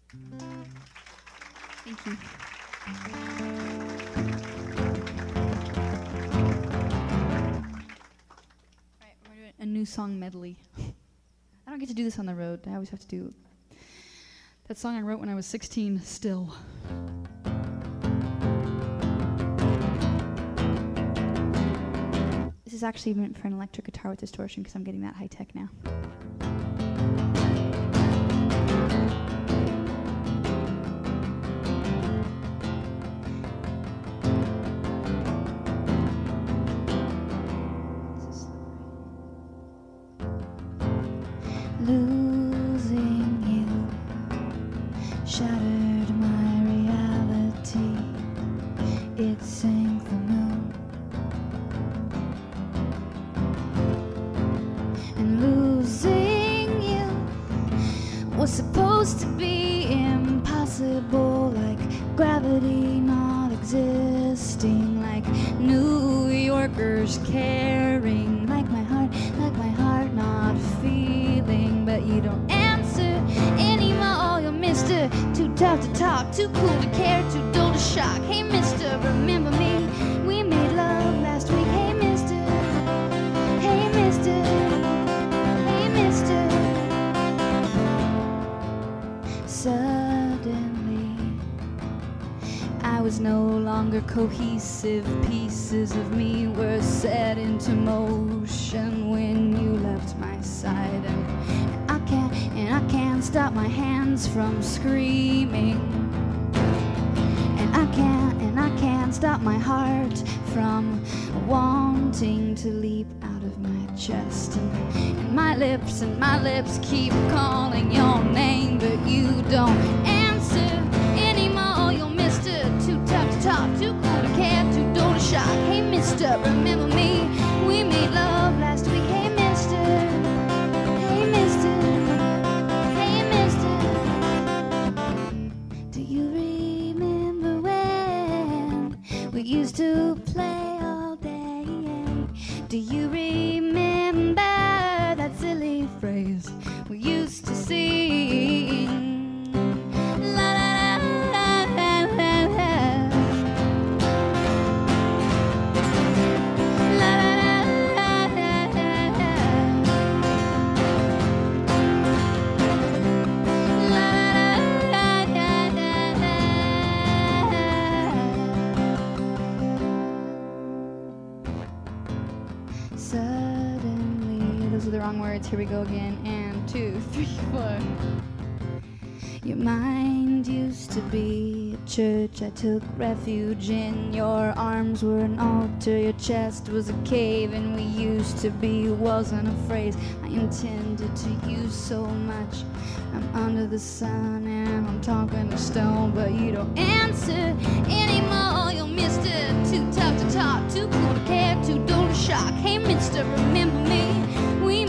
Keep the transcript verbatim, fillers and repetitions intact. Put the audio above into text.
Thank you. Alright, we're doing a new song medley. I don't get to do this on the road. I always have to do that song I wrote when I was sixteen, Still. This is actually meant for an electric guitar with distortion because I'm getting that high tech now. Losing you shattered my reality. It sank the moon, and losing you was supposed to be impossible, like gravity not existing, like New Yorkers caring, like my heart, like my heart not feeling. But you don't answer anymore. You're Mister Too tough to talk, too cool to care, too dull to shock. Hey Mister, remember me? We made love last week. Hey Mister, hey Mister, hey Mister. Suddenly I was no longer cohesive. Pieces of me were set into motion when you left my side. And I can't, and I can't stop my hands from screaming. And I can't, and I can't stop my heart from wanting to leap out of my chest. And, and my lips, and my lips keep calling your name, but you don't answer anymore. You're Mister Too tough to talk, too cool to care, too dull to shock. Hey Mister, remember me? We made love last week. Hey Mister, hey Mister, hey Mister. Do you remember when we used to play all day? Do you remember that silly phrase we used to sing? Suddenly, those are the wrong words. Here we go again. And two, three, four. Your mind used to be a church I took refuge in. Your arms were an altar, your chest was a cave, and we used to be wasn't a phrase I intended to use so much. I'm under the sun and I'm talking to stone, but you don't answer anymore. You're Mister Too tough to talk, too cool to care, too dull to shock. Hey Mister, remember me? We